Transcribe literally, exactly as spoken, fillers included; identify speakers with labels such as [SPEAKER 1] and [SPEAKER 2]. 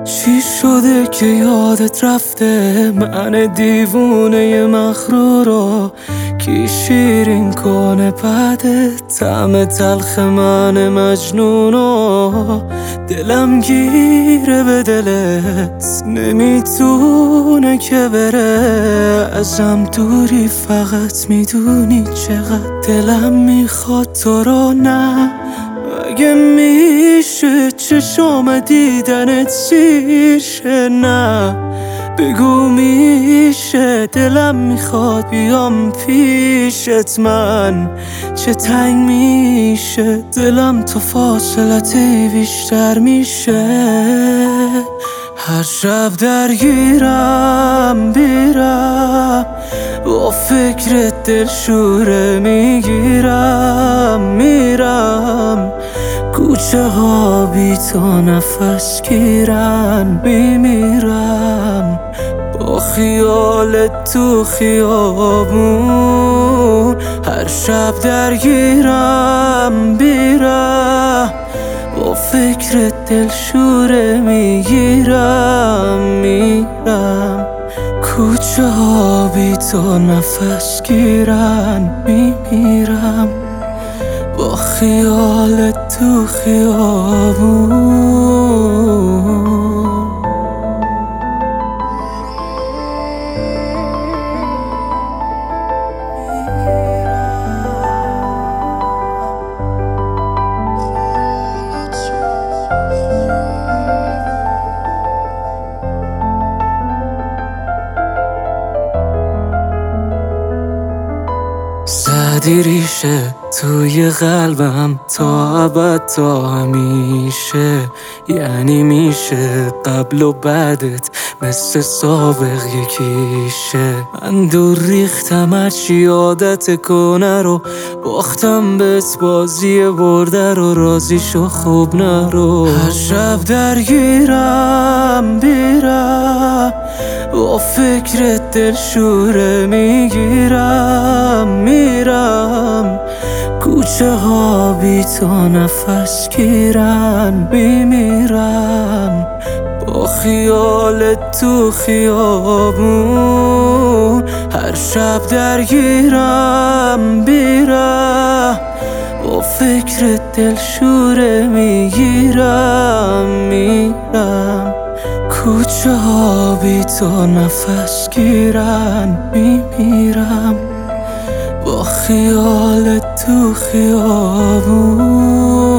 [SPEAKER 1] چی شده که یادت رفته؟ من دیوونه مغرورو کی شیرین کنه بعدت؟ طعم تلخ من مجنونو دلم گیره به دلت، نمیتونه که بره ازم دوری. فقط میدونی چقدر دلم میخواد تو رو، نه اگه میشه چشام دیدنت سیر شه، نه بگو میشه دلم میخواد بیام پیشت. من چه تنگ میشه دلم تو فاصلتی بیشتر میشه. هر شب درگیرم بیرم با فکرت دلشوره میگیرم، میرم کوچه ها بی تو نفس گیرن، میمیرم با خیالت تو خیابون. هر شب درگیرم بیرم با فکرت دلشوره میگیرم، میرم کوچه ها بی تو نفس گیرن، میمیرم با خیالت تو خیابون. زدی ریشه توی قلبم تا ابد تا همیشه، یعنی میشه قبل و بعدت مثل سابق یکیشه. من دور ریختم هرچی عادت کنه رو، باختم بهت بازی برده رو، راضی شو خوب نرو. هر شب درگیرم بیرم با فکرت دلشوره میگیرم، میرم کوچه ها بی تو نفس گیرن، میمیرم با خیالت تو خیابون. هر شب درگیرم بیرم با فکرت دلشوره میگیرم، میرم کوچه ها بی تو نفس گیرن، میمیرم با خیالت تو خیابون.